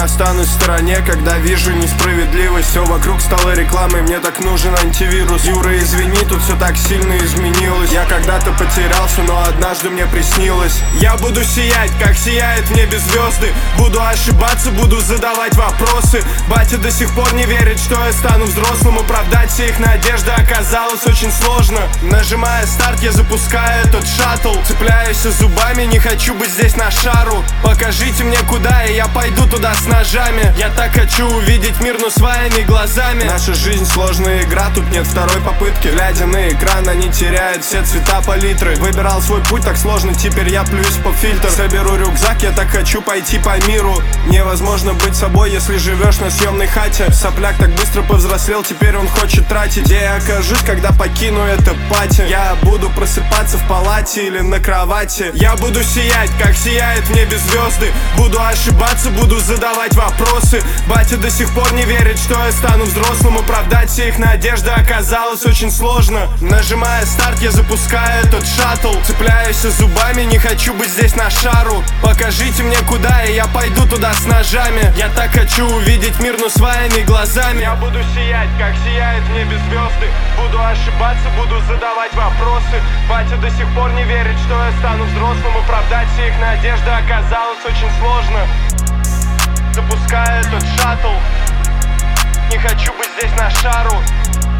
останусь в стороне, когда вижу несправедливость. Все вокруг стало рекламой, мне так нужен антивирус. Юра, извини, тут все так сильно изменилось. Я когда-то потерялся, но однажды мне приснилось. Я буду сиять, как сияет в небе звезды. Буду ошибаться, буду задавать вопросы. Батя до сих пор не верит, что я стану взрослым. Оправдать все их надежды оказалось очень сложно. Нажимая старт, я запускаю этот шаттл. Цепляюсь зубами, не хочу быть здесь на шару. Покажите мне куда, и я пойду туда с ножами. Я так хочу увидеть мир, но своими глазами. Наша жизнь сложная игра, тут нет второй попытки. Глядя на экран, они теряют все цвета палитры. Выбирал свой путь, так сложно, теперь я плююсь по фильтр. Соберу рюкзак, я так хочу пойти по миру. Невозможно быть собой, если живешь на съемной хате. Сопляк так быстро повзрослел, теперь он хочет тратить. Где я окажусь, когда покину это пати? Я буду просыпаться в палате или на кровати. Я буду сиять, как сияет в небе звезды. Буду ошибаться, буду задавать вопросы. Батя до сих пор не верит, что я стану взрослым. Оправдать все их надежды оказалось очень сложно. Нажимая старт, я запускаю этот шаттл. Цепляюсь зубами, не хочу быть здесь на шару. Покажите мне куда, и я пойду туда с ножами. Я так хочу увидеть мир, но своими глазами. Я буду сиять, как сияет в небе звезды. Буду ошибаться, буду задавать вопросы. Батя до сих пор не верит, что я стану взрослым. Оправдать все их надежды оказалось очень сложно. Запускаю этот шаттл. Не хочу быть здесь на шару.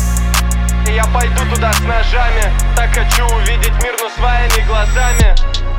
И я пойду туда с ножами. Так хочу увидеть мир, но своими глазами.